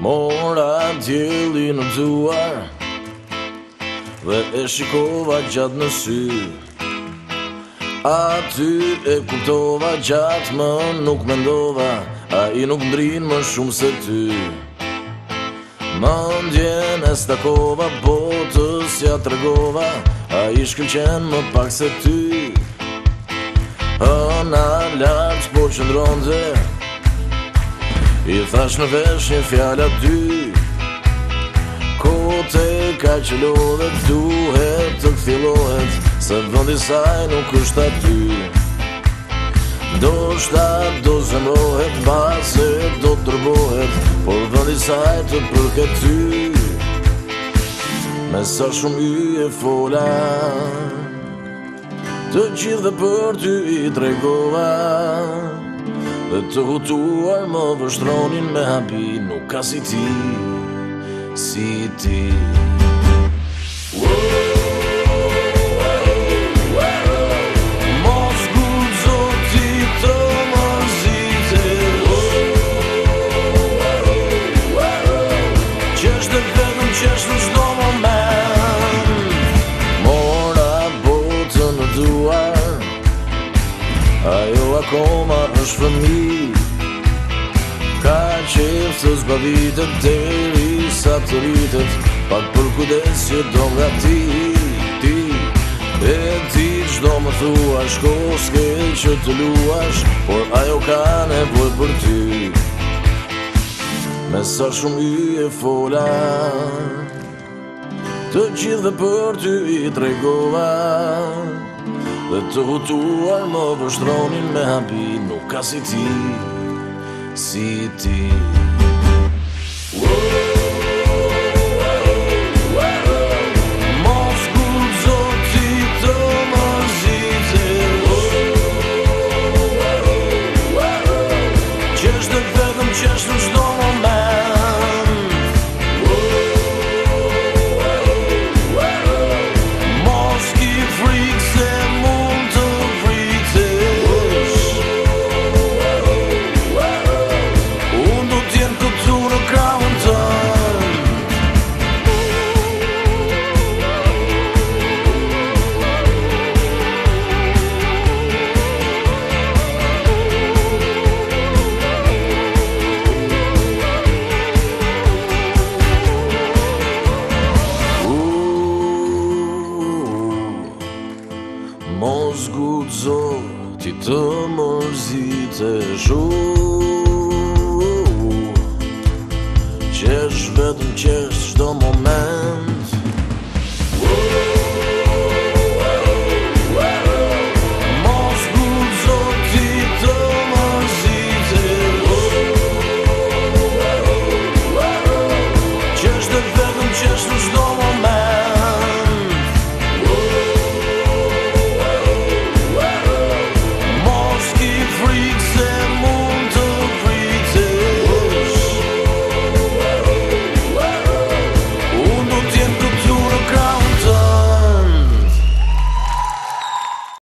Mora diellin në duar dhe e shikova gjatë në sy. Aty e kuptova gjatë më nuk mendova, a I nuk ndrin më shumë se ty. Mendjen e stakova, botës ja tregova, a I shkëlqen më pak se ty. Hëna lartë po qëndronte, I thash në vesh një fjalla dy. Kote ka që lodhet, duhet të këthillohet, se vëndi saj nuk është aty. Do shta do zemrohet, base do të tërbohet, por vëndi saj të përket ty. Me sa shumë I e fola, të gjithë dhe për ty I tregova, dhe të hutuar më vështronin me habi, nuk ka si ti, si ti. Mos guxo ti të mërzite, qesh dhe vetëm qesh në çdo moment. Mora botën në duar, ajo akoma është fëmi. Ka qef të zbavitet deri sa të rritet, pak për kujdes që do nga ti. E ti çdo më thua, shko s'ke që të luash, por ajo ka nevoj për ty. Me sa shumë I e fola, të gjithë dhe për ty I tregova, dhe të hutuar më vështronin me habi, nuk ka si ti, si ti. Mos guxo ti të mërzite, qesh dhe vetëm qesh në çdo moment. Mos ki frikë se mund të vritesh, unë do t'jem këtu në krahun tënd. Mos guxo ti të mërzitesh,